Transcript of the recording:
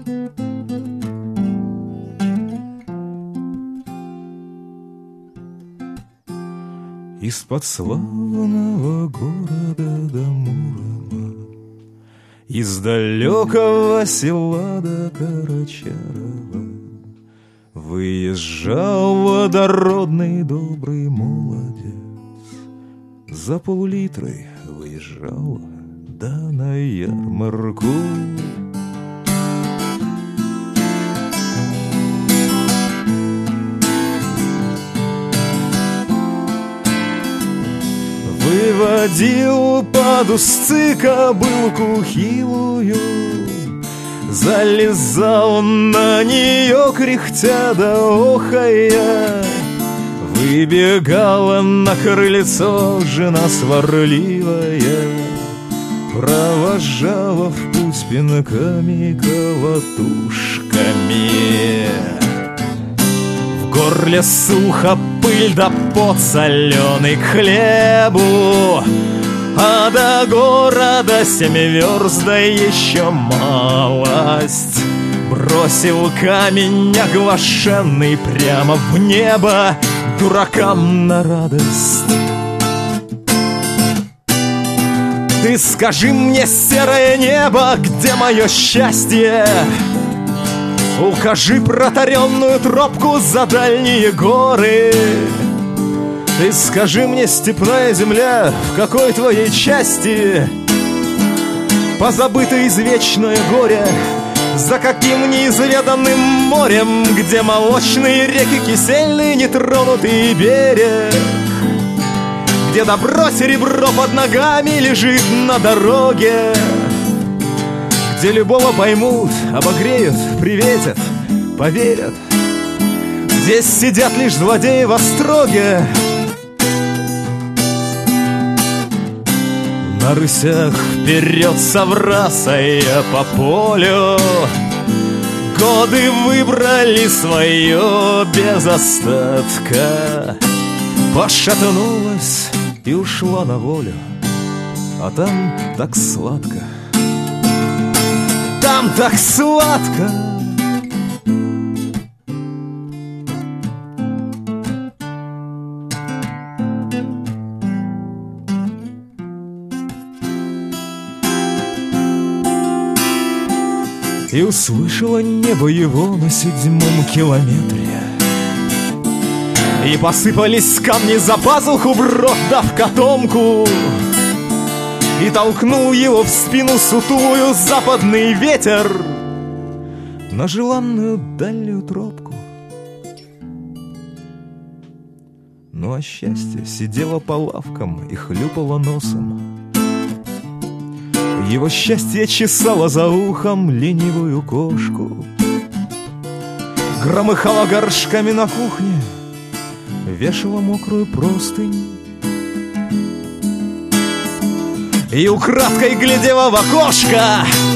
Из-под славного города до Мурома, из далекого села до Карачарова выезжал водородный добрый молодец. За полулитрой выезжал, да на ярмарку. Выводил под узцы кобылку хилую, залезал на нее, кряхтя да охая. Выбегала на крыльцо жена сварливая, провожала в путь пинками, колотушками. В горле сухо, пыль да пот соленый к хлебу, а до города 7 верст, да еще малость. Бросил камень оглашенный прямо в небо, дуракам на радость. Ты скажи мне, серое небо, где мое счастье? Укажи протаренную тропку за дальние горы. Ты скажи мне, степная земля, в какой твоей части? Позабыто извечное горе, за каким неизведанным морем, где молочные реки, кисельный нетронутый берег, где добро серебро под ногами лежит на дороге, где любого поймут, обогреют, приветят, поверят, здесь сидят лишь злодеи во строге. На рысях вперед соврасая по полю, годы выбрали свое без остатка. Пошатнулась и ушла на волю, а там так сладко, там так сладко. И услышала небо его на 7-м километре, и посыпались камни за пазуху в рот да в котомку, и толкнул его в спину сутулую западный ветер на желанную дальнюю тропку. Ну а счастье сидело по лавкам и хлюпало носом. Его счастье чесало за ухом ленивую кошку, громыхало горшками на кухне, вешала мокрую простынь и украдкой глядела в окошко.